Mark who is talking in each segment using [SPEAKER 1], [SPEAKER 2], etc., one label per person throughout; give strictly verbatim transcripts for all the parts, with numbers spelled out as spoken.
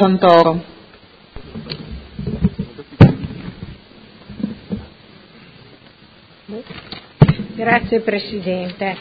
[SPEAKER 1] Santoro.
[SPEAKER 2] Grazie Presidente.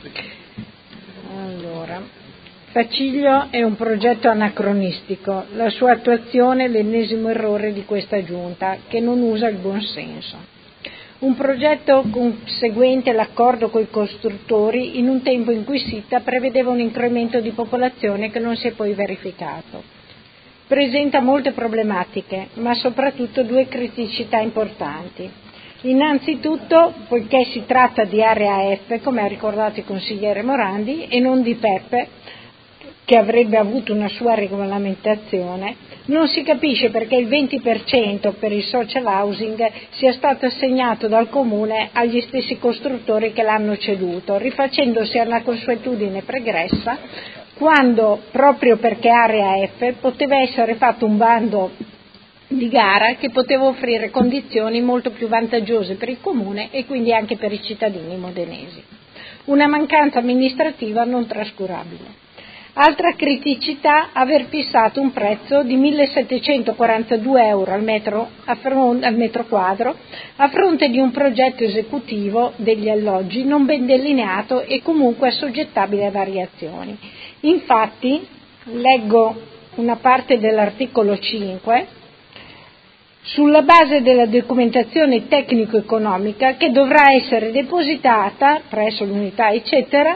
[SPEAKER 2] Allora, Faciglio è un progetto anacronistico, la sua attuazione è l'ennesimo errore di questa Giunta che non usa il buon senso. Un progetto conseguente all'accordo coi costruttori in un tempo in cui SITA prevedeva un incremento di popolazione che non si è poi verificato. Presenta molte problematiche, ma soprattutto due criticità importanti. Innanzitutto, poiché si tratta di area F, come ha ricordato il consigliere Morandi, e non di P E P, che avrebbe avuto una sua regolamentazione, non si capisce perché il venti per cento per il social housing sia stato assegnato dal Comune agli stessi costruttori che l'hanno ceduto, rifacendosi alla consuetudine pregressa, quando, proprio perché area F, poteva essere fatto un bando di gara che poteva offrire condizioni molto più vantaggiose per il Comune e quindi anche per i cittadini modenesi. Una mancanza amministrativa non trascurabile. Altra criticità, aver fissato un prezzo di millesettecentoquarantadue euro al metro, a fronte, al metro quadro a fronte di un progetto esecutivo degli alloggi non ben delineato e comunque assoggettabile a variazioni. Infatti, leggo una parte dell'articolo cinque, sulla base della documentazione tecnico-economica che dovrà essere depositata presso l'unità, eccetera,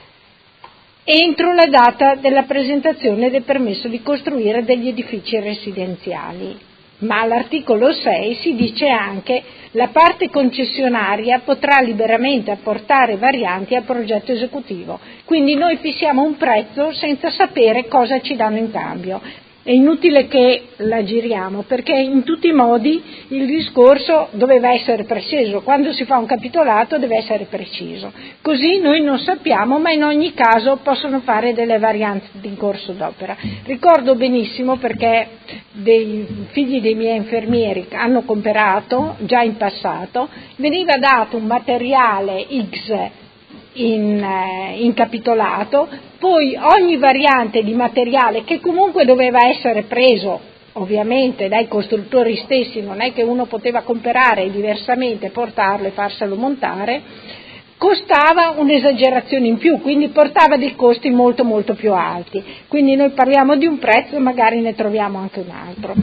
[SPEAKER 2] entro la data della presentazione del permesso di costruire degli edifici residenziali. Ma all'articolo sei si dice anche la parte concessionaria potrà liberamente apportare varianti al progetto esecutivo. Quindi noi fissiamo un prezzo senza sapere cosa ci danno in cambio. È inutile che la giriamo, perché in tutti i modi il discorso doveva essere preciso, quando si fa un capitolato deve essere preciso, così noi non sappiamo, ma in ogni caso possono fare delle varianti in corso d'opera. Ricordo benissimo perché dei figli dei miei infermieri hanno comperato già in passato, veniva dato un materiale X in, eh, in capitolato, poi ogni variante di materiale che comunque doveva essere preso ovviamente dai costruttori stessi, non è che uno poteva comprare diversamente, portarlo e farselo montare, costava un'esagerazione in più, quindi portava dei costi molto molto più alti. Quindi noi parliamo di un prezzo, magari ne troviamo anche un altro.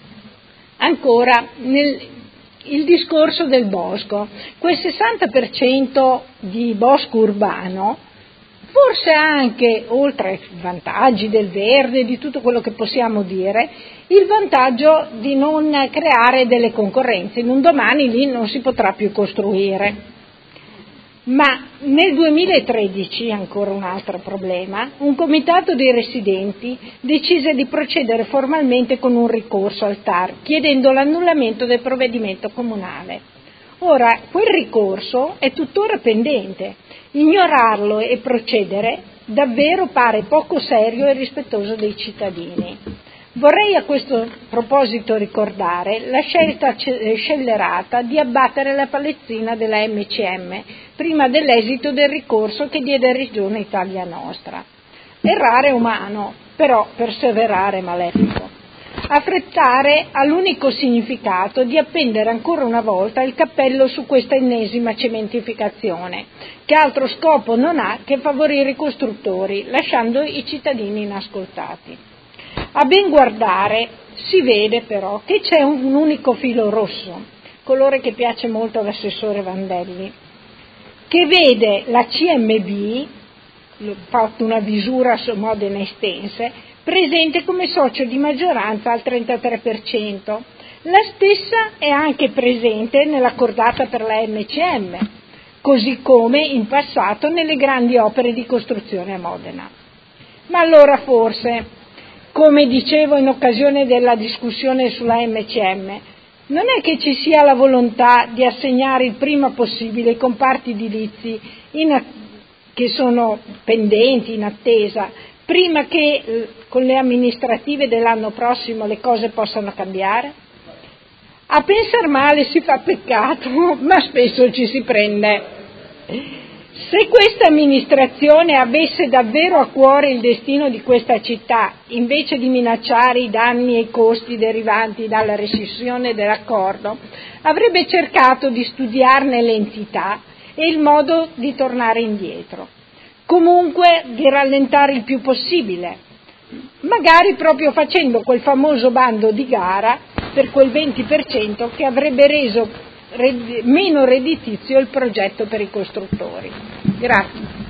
[SPEAKER 2] Ancora, nel, il discorso del bosco, quel sessanta per cento di bosco urbano, forse anche, oltre ai vantaggi del verde, di tutto quello che possiamo dire, il vantaggio di non creare delle concorrenze, in un domani lì non si potrà più costruire. Ma nel duemilatredici, ancora un altro problema, un comitato dei residenti decise di procedere formalmente con un ricorso al T A R, chiedendo l'annullamento del provvedimento comunale. Ora, quel ricorso è tuttora pendente. Ignorarlo e procedere davvero pare poco serio e rispettoso dei cittadini. Vorrei a questo proposito ricordare la scelta scellerata di abbattere la palezzina della M C M prima dell'esito del ricorso che diede Regione Italia Nostra. Errare è umano, però perseverare è malefico. Affrettare ha l'unico significato di appendere ancora una volta il cappello su questa ennesima cementificazione, che altro scopo non ha che favorire i costruttori, lasciando i cittadini inascoltati. A ben guardare si vede però che c'è un unico filo rosso, colore che piace molto all'assessore Vandelli, che vede la C M B, ho fatto una visura su Modena Estense, presente come socio di maggioranza al trentatré per cento. La stessa è anche presente nella cordata per la M C M, così come in passato nelle grandi opere di costruzione a Modena. Ma allora forse, come dicevo in occasione della discussione sulla M C M, non è che ci sia la volontà di assegnare il prima possibile i comparti edilizi in, che sono pendenti, in attesa, prima che eh, con le amministrative dell'anno prossimo le cose possano cambiare? A pensar male si fa peccato, ma spesso ci si prende. Se questa amministrazione avesse davvero a cuore il destino di questa città, invece di minacciare i danni e i costi derivanti dalla rescissione dell'accordo, avrebbe cercato di studiarne l'entità e il modo di tornare indietro. Comunque di rallentare il più possibile, magari proprio facendo quel famoso bando di gara per quel venti per cento che avrebbe reso meno redditizio il progetto per i costruttori. Grazie.